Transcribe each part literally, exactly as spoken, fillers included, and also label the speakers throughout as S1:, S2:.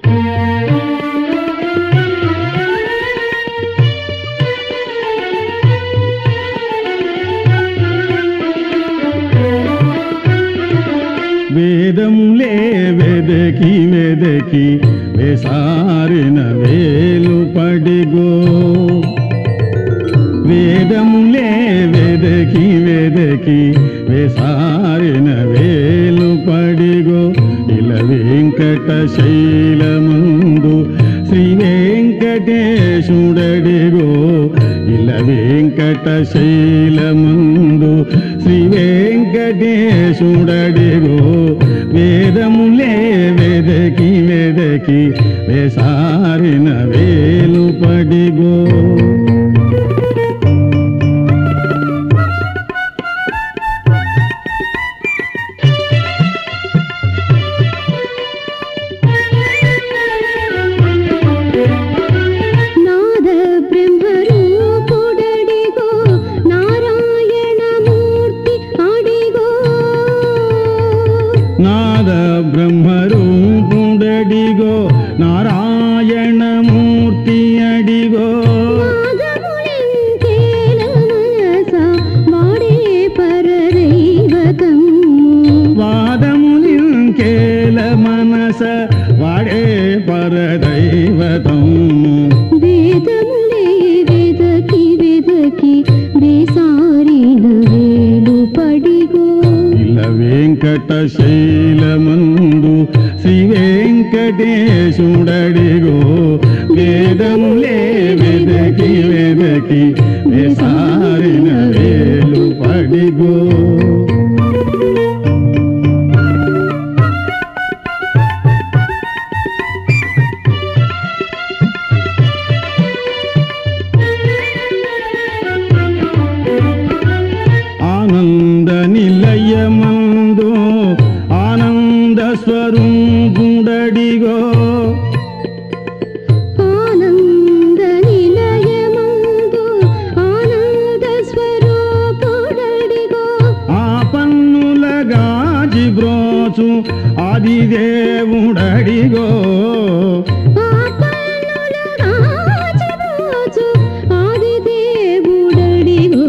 S1: వేదములే వెదకి వెదకి వేసారిన వేలు పడిగో వేదములే వెదకి వెదకి వేసారిన వేలు పడిగో ఇల వెంకట శైలమందు శ్రీ వెంకటేశుడడిగో ఇల వెంకట శైలమందు శ్రీ వెంకటేశుడడిగో వేదములే వెదకి వెదకి వేసారిన వేలు పడిగో నాద బ్రహ్మరూపుడడిగో నారాయణమూర్తి అడిగో వాదములింకేల మనస వాడే పరదైవతం
S2: వేదములే వెదకి వెదకి వేసారిన వేలు పడిగో
S1: ఇల వెంకట శైలమందు శ్రీ వెంకటేశుడడిగో వేదములే వెదకి వెదకి వేసారిన వేలు పడిగో ఆనంద నిలయమందు ఆనంద స్వరూపుడడిగో
S2: ఆనంద నిలయమందు ఆనంద స్వరూపుడడిగో
S1: ఆ పన్నుల గాజి బ్రోచు ఆదిదేవుడడిగో
S2: ఆ పన్నుల గాజి బ్రోచు ఆదిదేవుడడిగో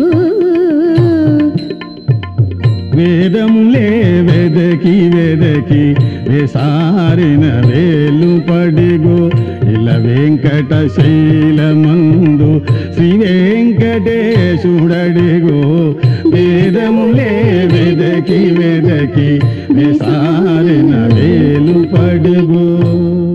S1: వేదములే వెదకి వెదకి వేసారిన వేలు పడిగో ఇల వెంకట శైలమందు శ్రీ వెంకటేశుడడిగో వేదములే వెదకి వెదకి వేసారిన వేలు పడిగో